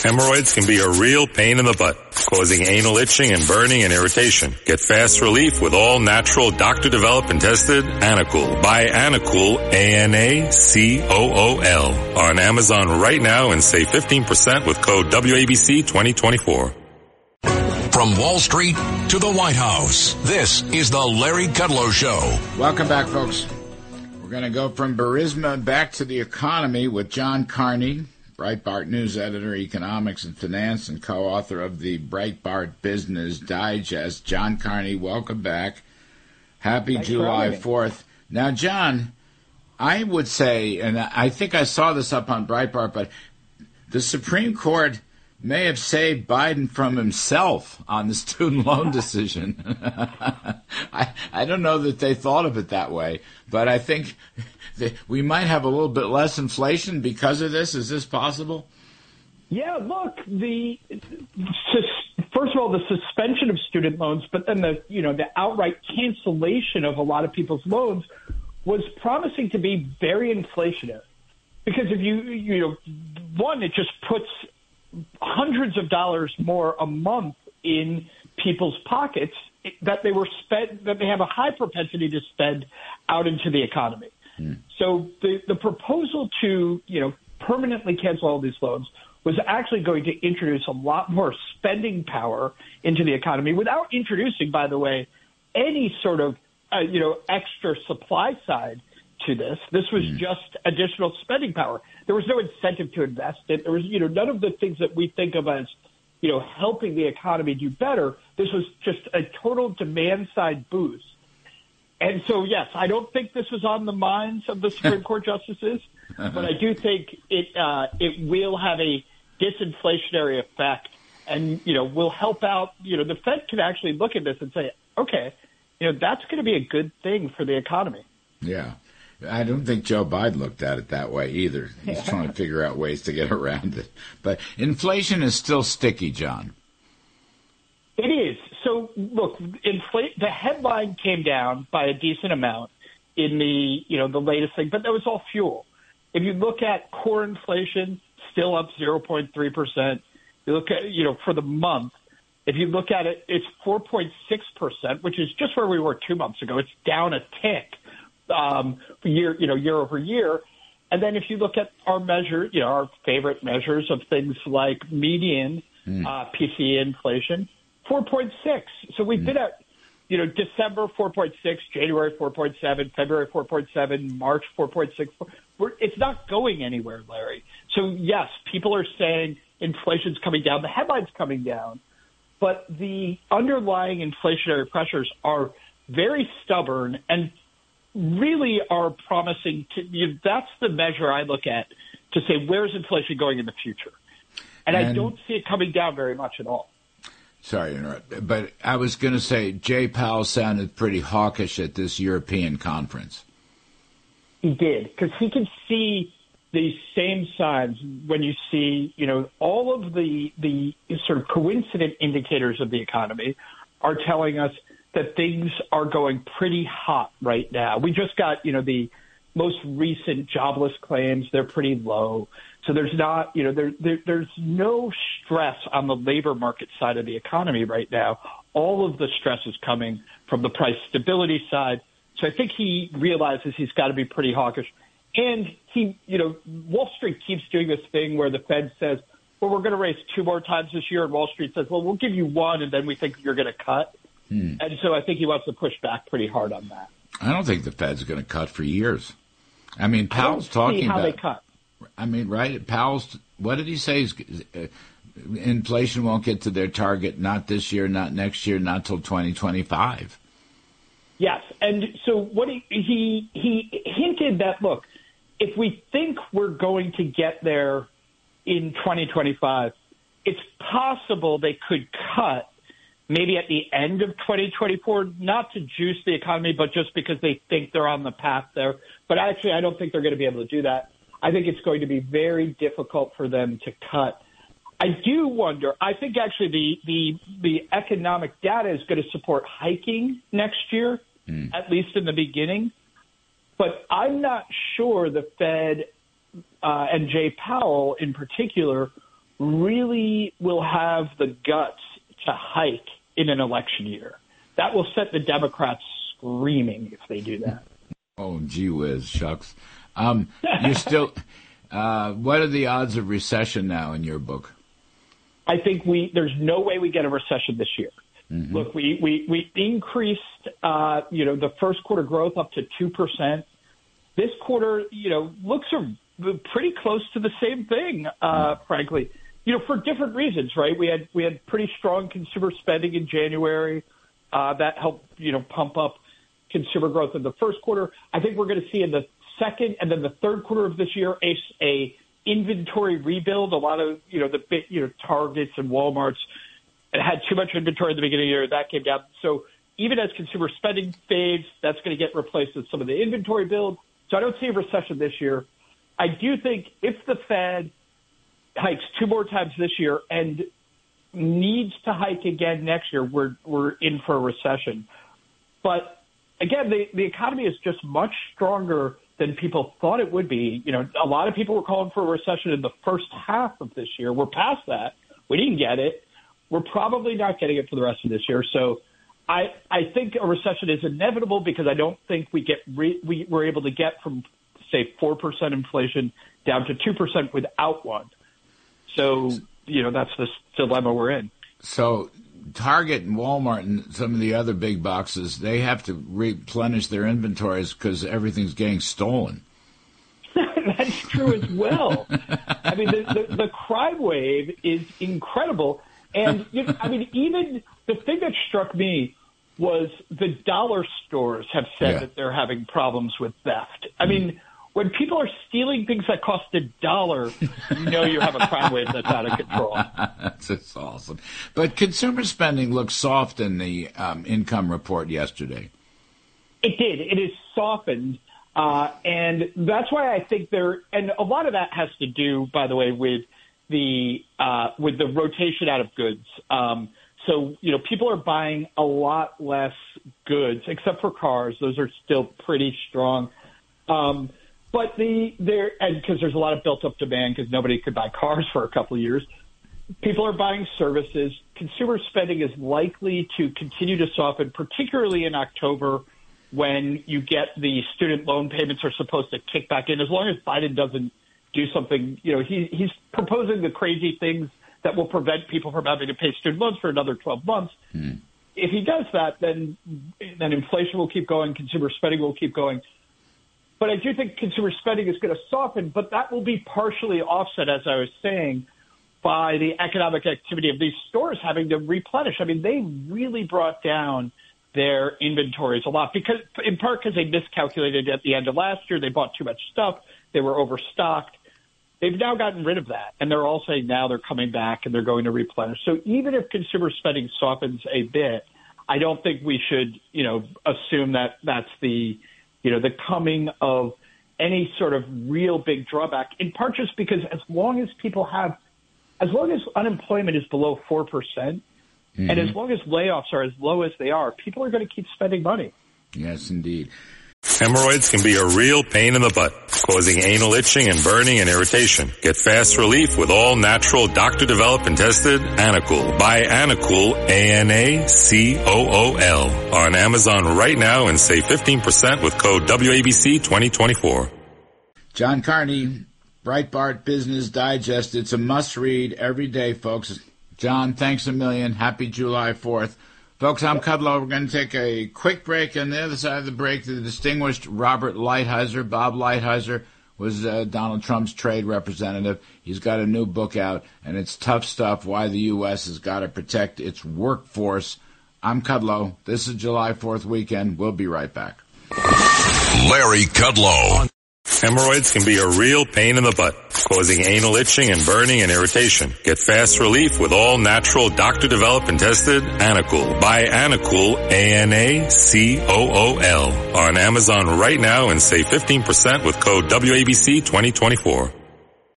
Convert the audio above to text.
Hemorrhoids can be a real pain in the butt, causing anal itching and burning and irritation. Get fast relief with all natural, doctor-developed and tested Anacool. Buy Anacool, Anacool, on Amazon right now and save 15% with code WABC 2024. From Wall Street to the White House, this is the Larry Kudlow Show. Welcome back, folks. We're going to go from Burisma back to the economy with John Carney, Breitbart News editor, economics and finance, and co-author of the Breitbart Business Digest. John Carney, welcome back. Happy July 4th. Now, John, I would say, and I think I saw this up on Breitbart, but the Supreme Court may have saved Biden from himself on the student loan decision. I don't know that they thought of it that way, but I think we might have a little bit less inflation because of this. Is this possible? Yeah, look, first of all, the suspension of student loans, but then the outright cancellation of a lot of people's loans was promising to be very inflationary. Because if one, it just puts hundreds of dollars more a month in people's pockets that they have a high propensity to spend out into the economy. So the proposal to, permanently cancel all these loans was actually going to introduce a lot more spending power into the economy without introducing, by the way, any sort of, extra supply side to this. This was just additional spending power. There was no incentive to invest it. There was, none of the things that we think of as, helping the economy do better. This was just a total demand side boost. And so, yes, I don't think this was on the minds of the Supreme Court justices, but I do think it will have a disinflationary effect and, will help out. The Fed can actually look at this and say, okay, that's going to be a good thing for the economy. Yeah. I don't think Joe Biden looked at it that way either. He's trying to figure out ways to get around it. But inflation is still sticky, John. It is. So, look, the headline came down by a decent amount in the latest thing, but that was all fuel. If you look at core inflation, still up 0.3%. You look at, for the month, if you look at it, it's 4.6%, which is just where we were 2 months ago. It's down a tick. Year over year. And then if you look at our measure, our favorite measures of things like median PCE inflation, 4.6. So we've been at, December 4.6, January 4.7, February 4.7, March 4.6. It's not going anywhere, Larry. So yes, people are saying inflation's coming down, the headline's coming down, but the underlying inflationary pressures are very stubborn and really are promising to, that's the measure I look at to say, where's inflation going in the future? And I don't see it coming down very much at all. Sorry to interrupt, but I was going to say Jay Powell sounded pretty hawkish at this European conference. He did, because he can see these same signs when you see, all of the sort of coincident indicators of the economy are telling us that things are going pretty hot right now. We just got, the most recent jobless claims. They're pretty low. So there's not, there's no stress on the labor market side of the economy right now. All of the stress is coming from the price stability side. So I think he realizes he's got to be pretty hawkish. And he, Wall Street keeps doing this thing where the Fed says, well, we're going to raise 2 more times this year. And Wall Street says, well, we'll give you 1, and then we think you're going to cut. And so I think he wants to push back pretty hard on that. I don't think the Fed's going to cut for years. I mean, Powell's talking about how they cut. I mean, right? Powell's, what did he say? Inflation won't get to their target, not this year, not next year, not till 2025. Yes. And so what he hinted that, look, if we think we're going to get there in 2025, it's possible they could cut maybe at the end of 2024, not to juice the economy, but just because they think they're on the path there. But actually, I don't think they're going to be able to do that. I think it's going to be very difficult for them to cut. I do wonder, I think actually the economic data is going to support hiking next year, at least in the beginning. But I'm not sure the Fed and Jay Powell in particular really will have the guts to hike in an election year. That will set the Democrats screaming if they do that. Oh, gee whiz, shucks. You're still. What are the odds of recession now in your book? I think there's no way we get a recession this year. Mm-hmm. Look, we increased, the first quarter growth up to 2%. This quarter, looks are pretty close to the same thing, frankly. For different reasons, right? We had pretty strong consumer spending in January. That helped, pump up consumer growth in the first quarter. I think we're going to see in the second and then the third quarter of this year a inventory rebuild. A lot of, the big, Targets and Walmarts had too much inventory at the beginning of the year. That came down. So even as consumer spending fades, that's going to get replaced with some of the inventory build. So I don't see a recession this year. I do think if the Fed hikes 2 more times this year and needs to hike again next year, we're in for a recession. But again, the economy is just much stronger than people thought it would be. A lot of people were calling for a recession in the first half of this year. We're past that. We didn't get it. We're probably not getting it for the rest of this year. So I think a recession is inevitable because I don't think we're able to get from, say, 4% inflation down to 2% without one. So, that's the dilemma we're in. So Target and Walmart and some of the other big boxes, they have to replenish their inventories because everything's getting stolen. That's true as well. I mean, the crime wave is incredible. And, even the thing that struck me was the dollar stores have said that they're having problems with theft. I mean, when people are stealing things that cost $1, you have a crime wave that's out of control. That's just awesome. But consumer spending looked soft in the income report yesterday. It did. It is softened. And that's why I think and a lot of that has to do, by the way, with the rotation out of goods. So, people are buying a lot less goods, except for cars. Those are still pretty strong. But because there's a lot of built-up demand because nobody could buy cars for a couple of years, people are buying services. Consumer spending is likely to continue to soften, particularly in October when you get the student loan payments are supposed to kick back in. As long as Biden doesn't do something, he's proposing the crazy things that will prevent people from having to pay student loans for another 12 months. If he does that, then inflation will keep going, consumer spending will keep going. But I do think consumer spending is going to soften, but that will be partially offset, as I was saying, by the economic activity of these stores having to replenish. I mean, they really brought down their inventories a lot, in part because they miscalculated at the end of last year. They bought too much stuff. They were overstocked. They've now gotten rid of that, and they're all saying now they're coming back and they're going to replenish. So even if consumer spending softens a bit, I don't think we should, assume that that's the coming of any sort of real big drawback, in part just because as long as unemployment is below 4%, and as long as layoffs are as low as they are, people are going to keep spending money. Yes, indeed. Hemorrhoids can be a real pain in the butt, causing anal itching and burning and irritation. Get fast relief with all natural, doctor-developed and tested Anacool. Buy Anacool, ANACOOL, on Amazon right now and save 15% with code WABC2024. John Carney, Breitbart Business Digest. It's a must-read every day, folks. John, thanks a million. Happy July 4th. Folks, I'm Kudlow. We're going to take a quick break. On the other side of the break, the distinguished Robert Lighthizer. Bob Lighthizer was Donald Trump's trade representative. He's got a new book out, and it's tough stuff, why the U.S. has got to protect its workforce. I'm Kudlow. This is July 4th weekend. We'll be right back. Larry Kudlow. Hemorrhoids can be a real pain in the butt, causing anal itching and burning and irritation. Get fast relief with all natural, doctor-developed and tested Anacool. Buy Anacool, ANACOOL, on Amazon right now and save 15% with code WABC2024.